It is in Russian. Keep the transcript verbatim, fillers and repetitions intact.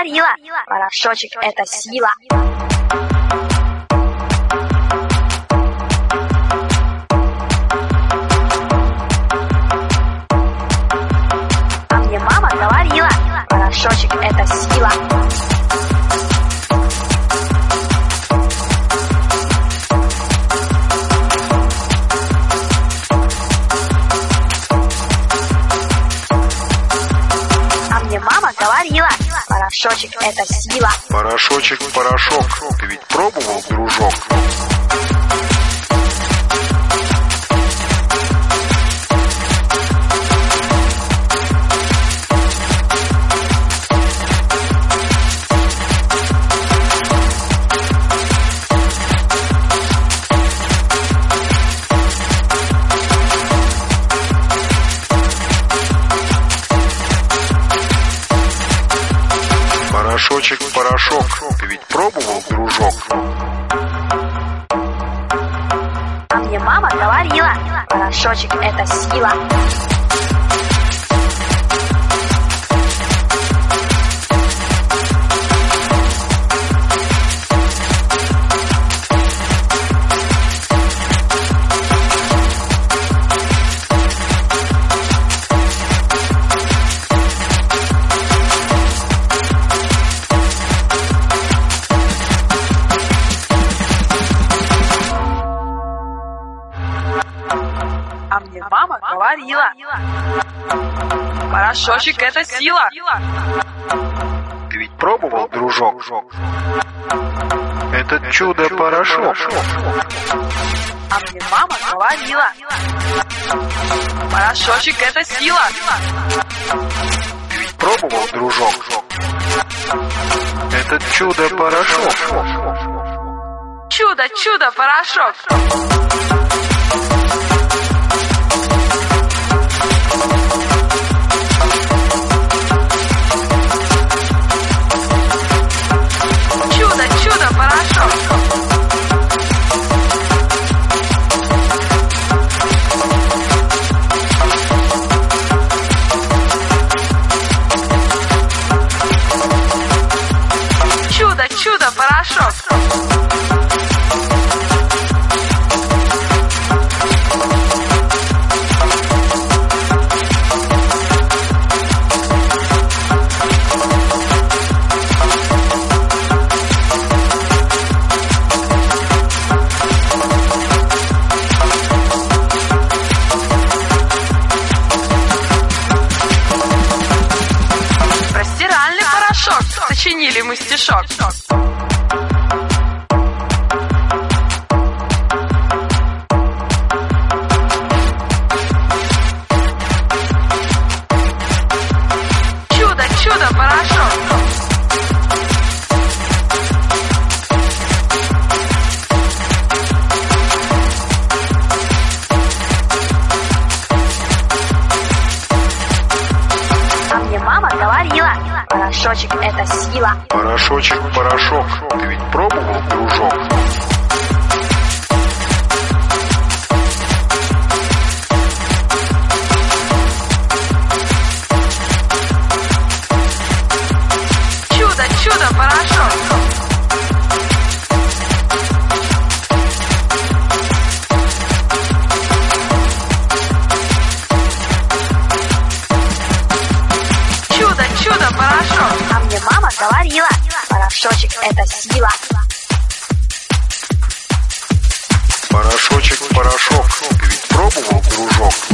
говорила, порошочек — это сила. А мне мама говорила, порошочек — это сила. Мама говорила, порошочек — это сила. Порошочек, порошок. Ты ведь пробовал, дружок? Порошочек, порошок. Ты ведь пробовал, дружок? А мне мама говорила, порошочек — это сила. А мне мама говорила, порошочек — это сила. Ты ведь пробовал, дружок? Это чудо-порошок. А мне мама говорила, порошочек — это сила. Ты ведь пробовал, дружок? Это чудо-порошок. Чудо, чудо-порошок. Чудо, чудо-порошок. Чудо, чудо-порошок. Сочинили мы стишок. Чудо, чудо-порошок. А мне мама говорила, порошочек — это сила. Порошочек, порошок. Ты ведь пробовал, дружок? Чудо, чудо-порошок. Чудо, чудо-порошок. А мне мама говорила, порошочек — это сила. Порошочек, порошок. Ты ведь пробовал, дружок?